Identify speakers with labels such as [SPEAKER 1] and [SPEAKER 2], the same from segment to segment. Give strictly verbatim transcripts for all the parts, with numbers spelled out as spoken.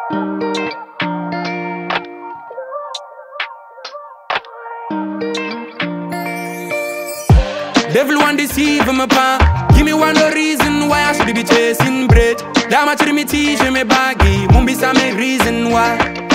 [SPEAKER 1] Devil want deceive my pa. Give me one no reason why I should be chasing bread. That much me teach me baggy. Mumbi sa me reason why.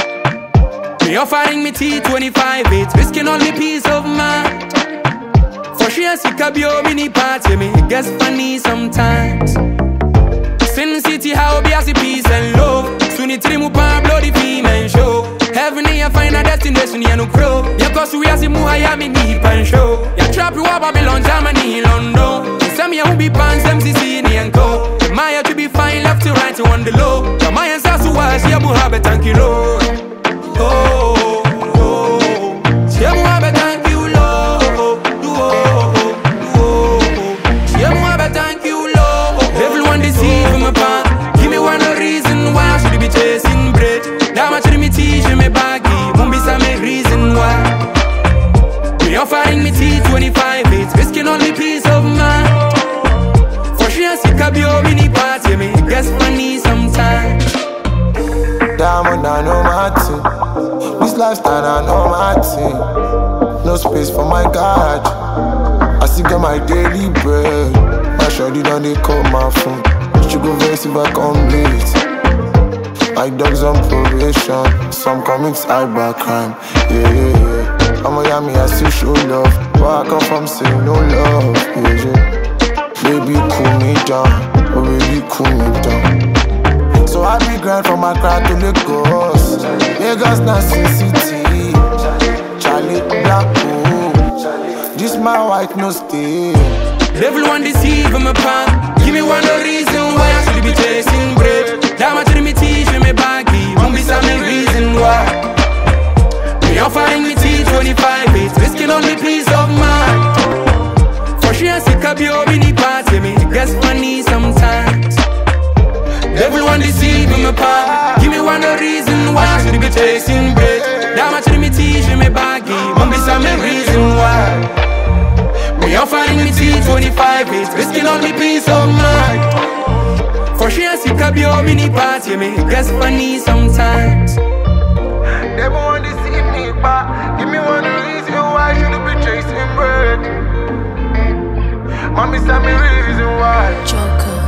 [SPEAKER 1] Me offering me T twenty-five, it's risking all me peace of mind. For sure, sick of your mini party, me it gets funny sometimes. Sin City, how be as a peace and love. Soon it remove my bloody female show. Heaven, you find a destination, you no crow. Ya cause we as a muhaya, me deep and show. Ya trap you up Babylon, Germany, London. Some ya who be pants, M C C, and co. Maya to be fine, left to right to on the low. The Maya says to us, ya muhabe, thank you, Lord. Oh, oh, ya muhabe, thank you, Lord. Oh, oh, ya muhabe, thank you, Lord. Everyone deceive my pa. Give me one reason why I should be chasing bread. That much me teach me baggy. Mumbi sa me reason why. Me offering me T twenty-five, it's risking only peace of mind. For sure, sick of your mini party, me it gets funny sometimes.
[SPEAKER 2] Diamond, I know my team. This lifestyle, I know my team. No space for my garage. I still get my daily bread. My shorty done they call my phone. She go verse if I come late. My dogs on probation. Some comics I back crime. Yeah, yeah, yeah. I'm a yummy, I still show love. But I come from saying no love. Yeah, yeah. Baby, cool me down. Oh, baby, cool me down. So I be grind from my crowd to Lagos. Lagos now Sin City. Charlie Black oh. This my white no stay.
[SPEAKER 1] Devil want deceive my pa. Give me one no reason why I should be chasing bread. That much me teach me baggy. Mumbi sa me reason why. Me offering me T twenty-five, it's risking only peace of mind. For sure, sick of your mini party, me it gets funny sometimes. Devil want deceive my pa. Give me one no reason why I should be chasing bread. That much me teach me baggy. Mumbi sa me reason why. Me offering me T twenty-five, it's risking only peace of mind. For sure, sick of your mini party, me it gets funny sometimes.
[SPEAKER 2] They want to see me back. Give me one reason why I shouldn't be chasing bread. Mommy, tell me reason why.
[SPEAKER 3] Joker.